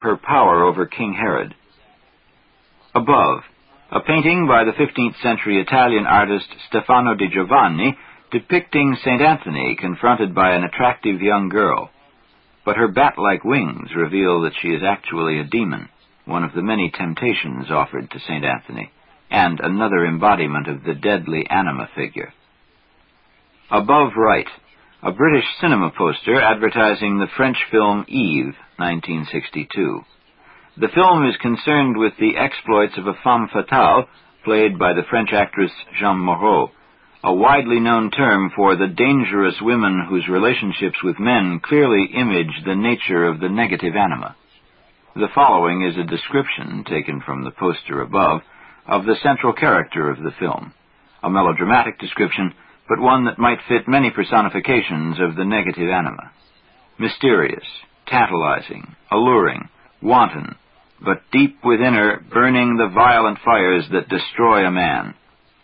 her power over King Herod. Above, a painting by the 15th century Italian artist Stefano di Giovanni depicting St. Anthony confronted by an attractive young girl. But her bat-like wings reveal that she is actually a demon, one of the many temptations offered to St. Anthony, and another embodiment of the deadly anima figure. Above right, a British cinema poster advertising the French film Eve, 1962. The film is concerned with the exploits of a femme fatale, played by the French actress Jeanne Moreau, a widely known term for the dangerous women whose relationships with men clearly image the nature of the negative anima. The following is a description, taken from the poster above, of the central character of the film, a melodramatic description, but one that might fit many personifications of the negative anima. Mysterious, tantalizing, alluring, wanton, but deep within her burning the violent fires that destroy a man.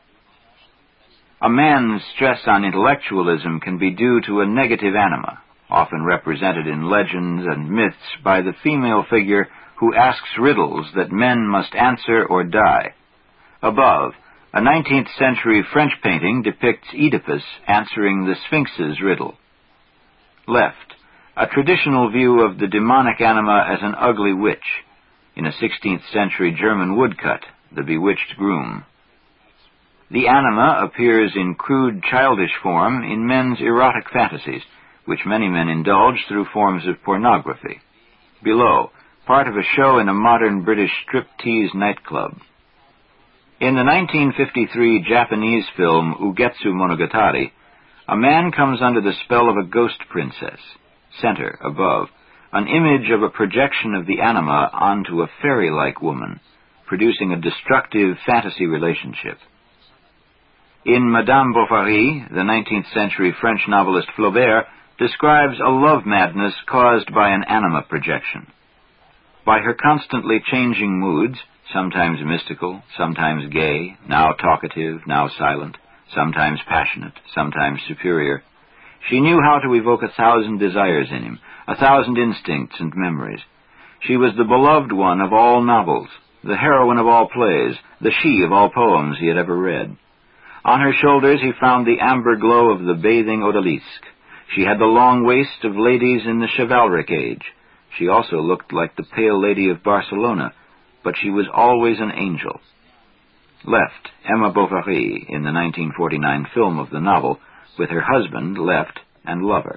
A man's stress on intellectualism can be due to a negative anima, often represented in legends and myths by the female figure who asks riddles that men must answer or die. Above, a 19th century French painting depicts Oedipus answering the Sphinx's riddle. Left, a traditional view of the demonic anima as an ugly witch, in a 16th century German woodcut, The Bewitched Groom. The anima appears in crude, childish form in men's erotic fantasies, which many men indulge through forms of pornography. Below, part of a show in a modern British striptease nightclub. In the 1953 Japanese film Ugetsu Monogatari, a man comes under the spell of a ghost princess. Center, above, an image of a projection of the anima onto a fairy-like woman, producing a destructive fantasy relationship. In Madame Bovary, the 19th century French novelist Flaubert describes a love madness caused by an anima projection. By her constantly changing moods, sometimes mystical, sometimes gay, now talkative, now silent, sometimes passionate, sometimes superior, she knew how to evoke 1,000 desires in him, 1,000 instincts and memories. She was the beloved one of all novels, the heroine of all plays, the she of all poems he had ever read. On her shoulders he found the amber glow of the bathing odalisque. She had the long waist of ladies in the chivalric age. She also looked like the pale lady of Barcelona, but she was always an angel. Left, Emma Bovary, in the 1949 film of the novel, with her husband, left, and lover.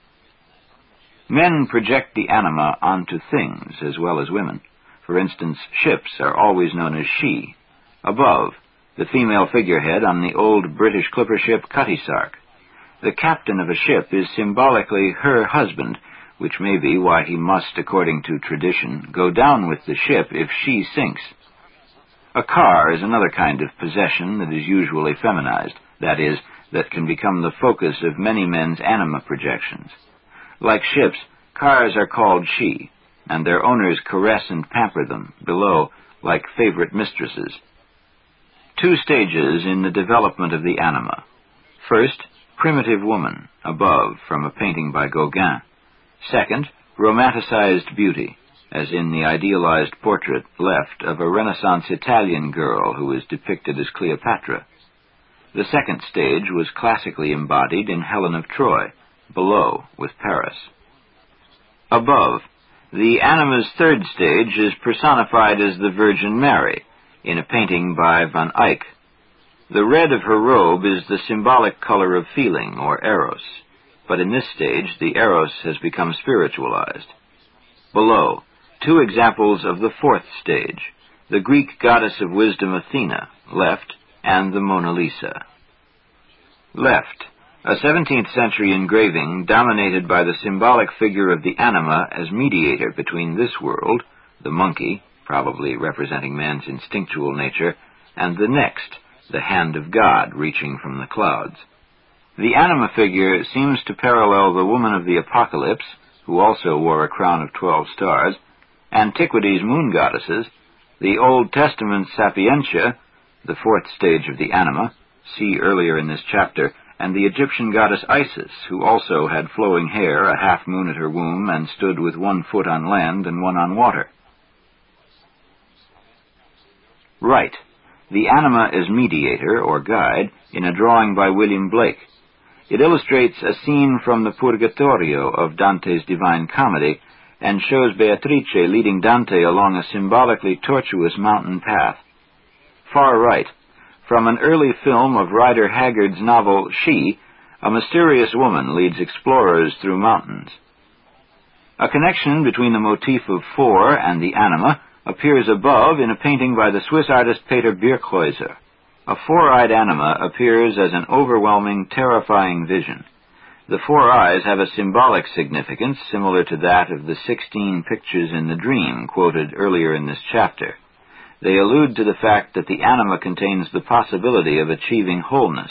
Men project the anima onto things as well as women. For instance, ships are always known as she. Above, the female figurehead on the old British clipper ship Cutty Sark. The captain of a ship is symbolically her husband, which may be why he must, according to tradition, go down with the ship if she sinks. A car is another kind of possession that is usually feminized, that is, that can become the focus of many men's anima projections. Like ships, cars are called she, and their owners caress and pamper them, below, like favorite mistresses. 2 stages in the development of the anima. First, primitive woman, above, from a painting by Gauguin. Second, romanticized beauty, as in the idealized portrait, left, of a Renaissance Italian girl who is depicted as Cleopatra. The second stage was classically embodied in Helen of Troy, below, with Paris. Above, the anima's third stage is personified as the Virgin Mary, in a painting by Van Eyck. The red of her robe is the symbolic color of feeling, or eros, but in this stage the eros has become spiritualized. Below, 2 examples of the fourth stage, the Greek goddess of wisdom Athena, left, and the Mona Lisa. Left, a 17th century engraving dominated by the symbolic figure of the anima as mediator between this world, the monkey, probably representing man's instinctual nature, and the next, the hand of God reaching from the clouds. The anima figure seems to parallel the woman of the Apocalypse, who also wore a crown of 12 stars, Antiquity's moon goddesses, the Old Testament's Sapientia, the fourth stage of the anima, see earlier in this chapter, and the Egyptian goddess Isis, who also had flowing hair, a half moon at her womb, and stood with 1 foot on land and 1 on water. Right. The anima is mediator, or guide, in a drawing by William Blake. It illustrates a scene from the Purgatorio of Dante's Divine Comedy, and shows Beatrice leading Dante along a symbolically tortuous mountain path. Far right. From an early film of Rider Haggard's novel She, a mysterious woman leads explorers through mountains. A connection between the motif of 4 and the anima appears above in a painting by the Swiss artist Peter Birkhäuser. A 4-eyed anima appears as an overwhelming, terrifying vision. The 4 eyes have a symbolic significance similar to that of the 16 pictures in the dream quoted earlier in this chapter. They allude to the fact that the anima contains the possibility of achieving wholeness.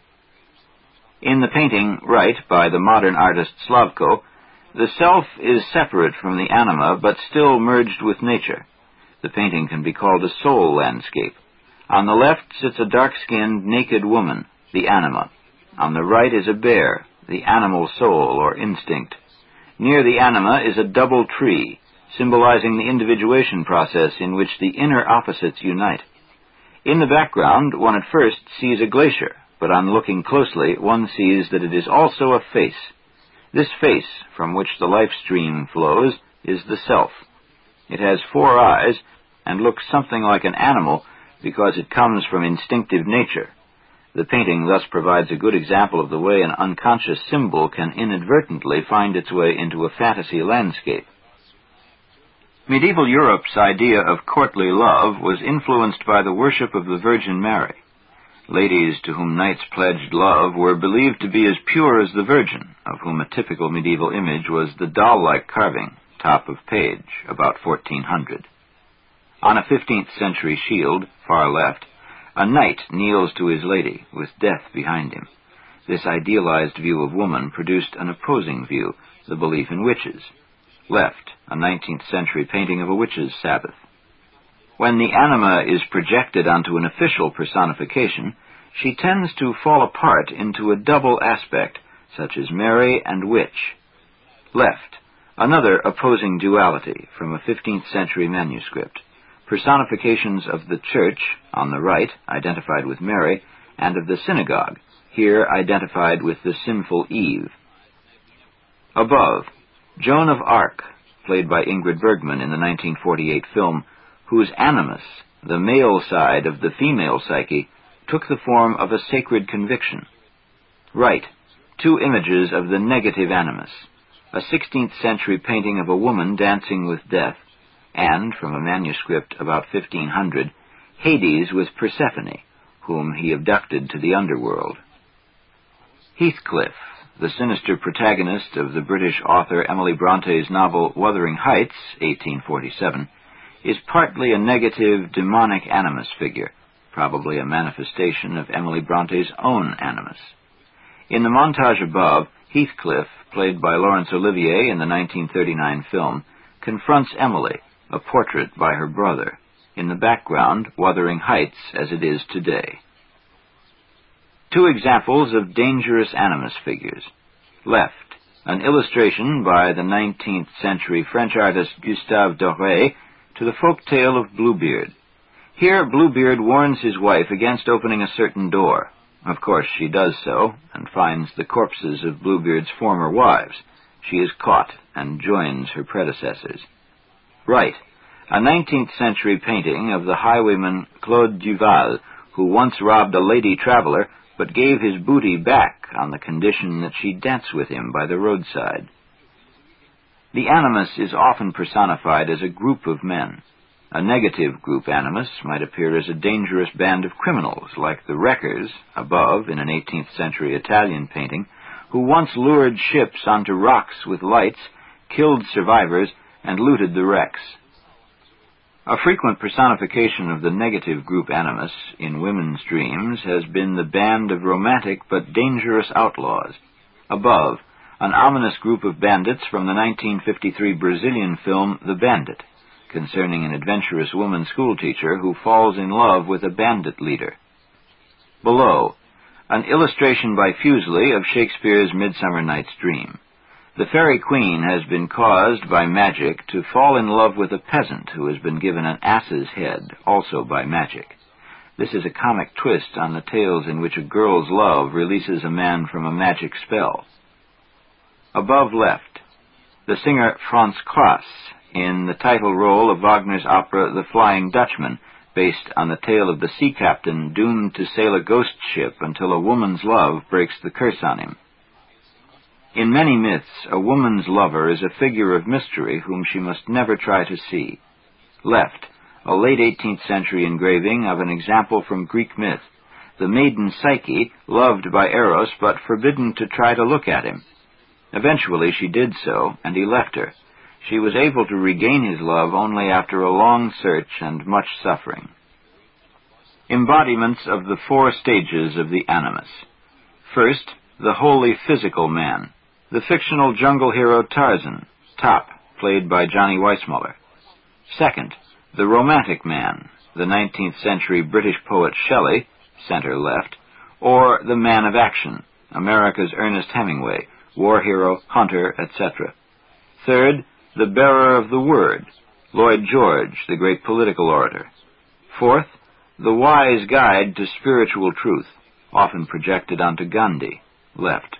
In the painting Right by the modern artist Slavko, the self is separate from the anima but still merged with nature. The painting can be called a soul landscape. On the left sits a dark-skinned, naked woman, the anima. On the right is a bear, the animal soul or instinct. Near the anima is a double tree, symbolizing the individuation process in which the inner opposites unite. In the background, one at first sees a glacier, but on looking closely, one sees that it is also a face. This face, from which the life stream flows, is the self. It has 4 eyes and looks something like an animal because it comes from instinctive nature. The painting thus provides a good example of the way an unconscious symbol can inadvertently find its way into a fantasy landscape. Medieval Europe's idea of courtly love was influenced by the worship of the Virgin Mary. Ladies to whom knights pledged love were believed to be as pure as the Virgin, of whom a typical medieval image was the doll-like carving, top of page, about 1400. On a 15th century shield, far left, a knight kneels to his lady, with death behind him. This idealized view of woman produced an opposing view, the belief in witches. Left, a 19th century painting of a witch's Sabbath. When the anima is projected onto an official personification, she tends to fall apart into a double aspect, such as Mary and witch. Left, another opposing duality from a 15th century manuscript. Personifications of the church, on the right, identified with Mary, and of the synagogue, here identified with the sinful Eve. Above, Joan of Arc, played by Ingrid Bergman in the 1948 film, whose animus, the male side of the female psyche, took the form of a sacred conviction. Right, 2 images of the negative animus, a 16th century painting of a woman dancing with death, and, from a manuscript about 1500, Hades with Persephone, whom he abducted to the underworld. Heathcliff, the sinister protagonist of the British author Emily Bronte's novel Wuthering Heights, 1847, is partly a negative, demonic animus figure, probably a manifestation of Emily Bronte's own animus. In the montage above, Heathcliff, played by Laurence Olivier in the 1939 film, confronts Emily, a portrait by her brother, in the background Wuthering Heights as it is today. 2 examples of dangerous animus figures. Left, an illustration by the 19th century French artist Gustave Doré to the folk tale of Bluebeard. Here Bluebeard warns his wife against opening a certain door. Of course she does so, and finds the corpses of Bluebeard's former wives. She is caught and joins her predecessors. Right, a 19th century painting of the highwayman Claude Duval, who once robbed a lady traveler, but gave his booty back on the condition that she dance with him by the roadside. The animus is often personified as a group of men. A negative group animus might appear as a dangerous band of criminals, like the wreckers, above in an 18th century Italian painting, who once lured ships onto rocks with lights, killed survivors, and looted the wrecks. A frequent personification of the negative group animus in women's dreams has been the band of romantic but dangerous outlaws. Above, an ominous group of bandits from the 1953 Brazilian film The Bandit, concerning an adventurous woman schoolteacher who falls in love with a bandit leader. Below, an illustration by Fuseli of Shakespeare's Midsummer Night's Dream. The fairy queen has been caused by magic to fall in love with a peasant who has been given an ass's head, also by magic. This is a comic twist on the tales in which a girl's love releases a man from a magic spell. Above left, the singer Franz Klaas in the title role of Wagner's opera The Flying Dutchman, based on the tale of the sea captain doomed to sail a ghost ship until a woman's love breaks the curse on him. In many myths, a woman's lover is a figure of mystery whom she must never try to see. Left, a late 18th century engraving of an example from Greek myth, the maiden Psyche, loved by Eros but forbidden to try to look at him. Eventually she did so, and he left her. She was able to regain his love only after a long search and much suffering. Embodiments of the 4 stages of the animus. First, the wholly physical man, the fictional jungle hero Tarzan, Top, played by Johnny Weissmuller. Second, the romantic man, the 19th century British poet Shelley, center left, or the man of action, America's Ernest Hemingway, war hero, hunter, etc. Third, the bearer of the word, Lloyd George, the great political orator. Fourth, the wise guide to spiritual truth, often projected onto Gandhi, left.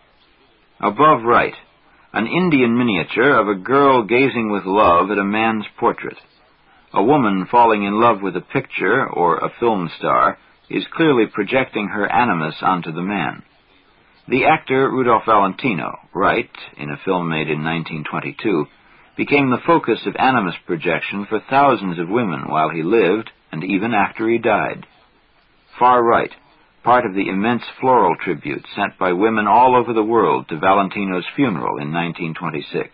Above right, an Indian miniature of a girl gazing with love at a man's portrait. A woman falling in love with a picture or a film star is clearly projecting her animus onto the man. The actor Rudolph Valentino, right, in a film made in 1922, became the focus of animus projection for thousands of women while he lived and even after he died. Far right, part of the immense floral tribute sent by women all over the world to Valentino's funeral in 1926.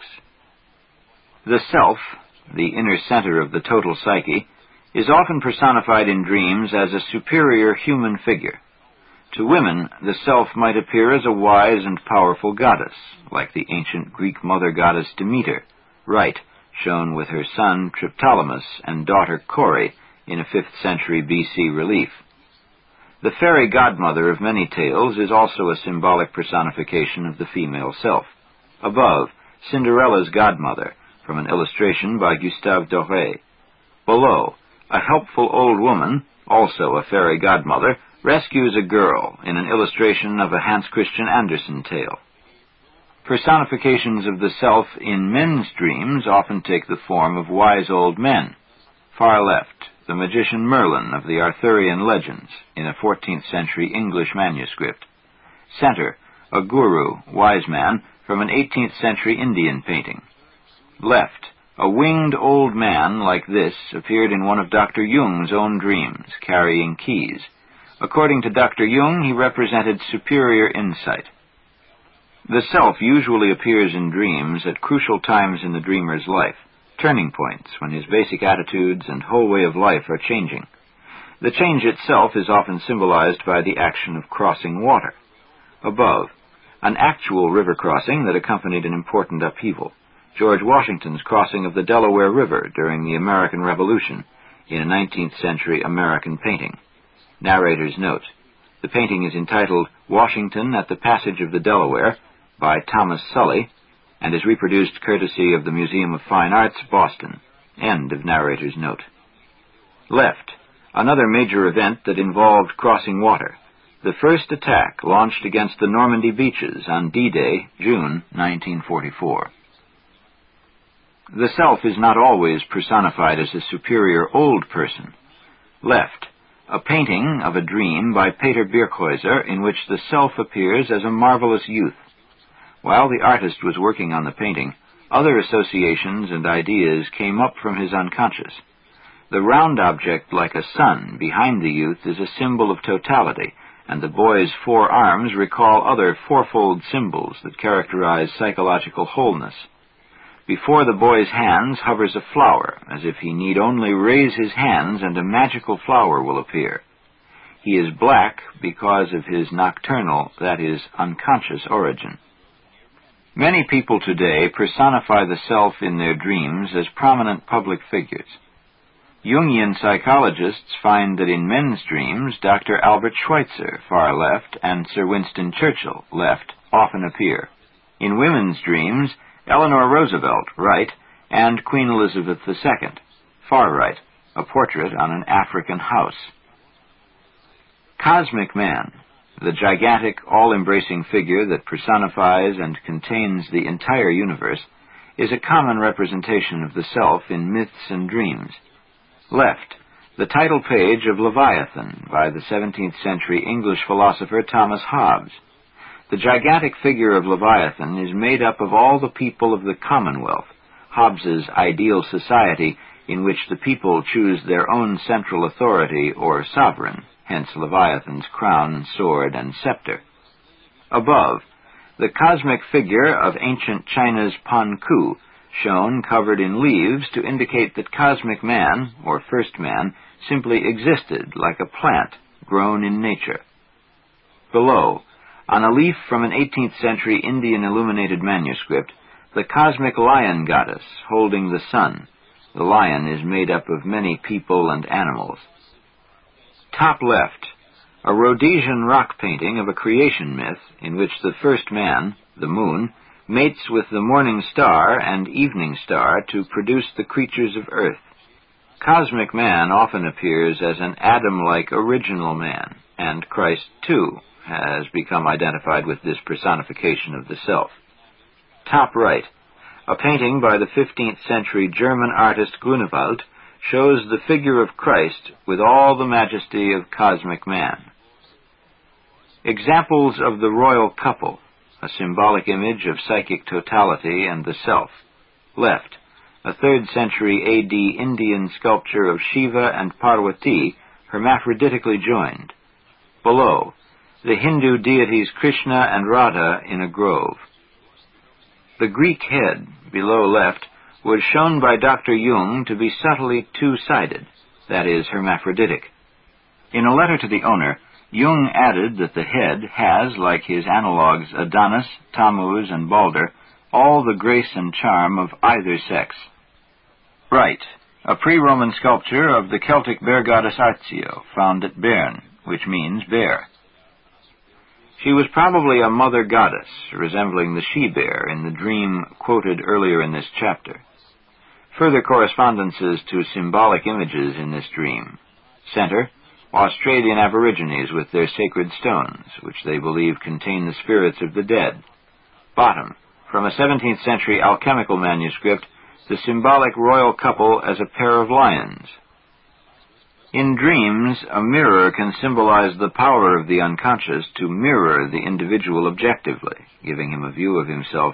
The self, the inner center of the total psyche, is often personified in dreams as a superior human figure. To women, the self might appear as a wise and powerful goddess, like the ancient Greek mother goddess Demeter, right, shown with her son Triptolemus and daughter Kore in a 5th century BC relief. The fairy godmother of many tales is also a symbolic personification of the female self. Above, Cinderella's godmother, from an illustration by Gustave Doré. Below, a helpful old woman, also a fairy godmother, rescues a girl in an illustration of a Hans Christian Andersen tale. Personifications of the self in men's dreams often take the form of wise old men. Far left, the magician Merlin of the Arthurian legends in a 14th century English manuscript. Center, a guru, wise man, from an 18th century Indian painting. Left, a winged old man like this appeared in one of Dr. Jung's own dreams, carrying keys. According to Dr. Jung, he represented superior insight. The self usually appears in dreams at crucial times in the dreamer's life, turning points when his basic attitudes and whole way of life are changing. The change itself is often symbolized by the action of crossing water. Above, an actual river crossing that accompanied an important upheaval, George Washington's crossing of the Delaware River during the American Revolution in a 19th century American painting. Narrator's note: the painting is entitled Washington at the Passage of the Delaware by Thomas Sully and is reproduced courtesy of the Museum of Fine Arts, Boston. End of narrator's note. Left, another major event that involved crossing water, the first attack launched against the Normandy beaches on D-Day, June 1944. The self is not always personified as a superior old person. Left, a painting of a dream by Peter Birkhäuser in which the self appears as a marvelous youth. While the artist was working on the painting, other associations and ideas came up from his unconscious. The round object like a sun behind the youth is a symbol of totality, and the boy's 4 arms recall other fourfold symbols that characterize psychological wholeness. Before the boy's hands hovers a flower, as if he need only raise his hands and a magical flower will appear. He is black because of his nocturnal, that is, unconscious origin. Many people today personify the self in their dreams as prominent public figures. Jungian psychologists find that in men's dreams, Dr. Albert Schweitzer, far left, and Sir Winston Churchill, left, often appear. In women's dreams, Eleanor Roosevelt, right, and Queen Elizabeth II, far right, a portrait on an African house. Cosmic Man, the gigantic, all-embracing figure that personifies and contains the entire universe, is a common representation of the self in myths and dreams. Left, the title page of Leviathan by the 17th century English philosopher Thomas Hobbes. The gigantic figure of Leviathan is made up of all the people of the Commonwealth, Hobbes's ideal society in which the people choose their own central authority or sovereign, hence Leviathan's crown, sword, and scepter. Above, the cosmic figure of ancient China's Panku, shown covered in leaves to indicate that cosmic man, or first man, simply existed like a plant grown in nature. Below, on a leaf from an 18th century Indian illuminated manuscript, the cosmic lion goddess holding the sun. The lion is made up of many people and animals. Top left, a Rhodesian rock painting of a creation myth in which the first man, the moon, mates with the morning star and evening star to produce the creatures of earth. Cosmic man often appears as an Adam-like original man, and Christ, too, has become identified with this personification of the self. Top right, a painting by the 15th century German artist Grunewald shows the figure of Christ with all the majesty of cosmic man. Examples of the royal couple, a symbolic image of psychic totality and the self. Left, a 3rd century A.D. Indian sculpture of Shiva and Parvati hermaphroditically joined. Below, the Hindu deities Krishna and Radha in a grove. The Greek head, below left, was shown by Dr. Jung to be subtly two-sided, that is, hermaphroditic. In a letter to the owner, Jung added that the head has, like his analogues Adonis, Tammuz, and Balder, all the grace and charm of either sex. Right, a pre-Roman sculpture of the Celtic bear goddess Artio, found at Bern, which means bear. She was probably a mother goddess, resembling the she-bear in the dream quoted earlier in this chapter. Further correspondences to symbolic images in this dream. Center, Australian Aborigines with their sacred stones, which they believe contain the spirits of the dead. Bottom, from a 17th century alchemical manuscript, the symbolic royal couple as a pair of lions. In dreams, a mirror can symbolize the power of the unconscious to mirror the individual objectively, giving him a view of himself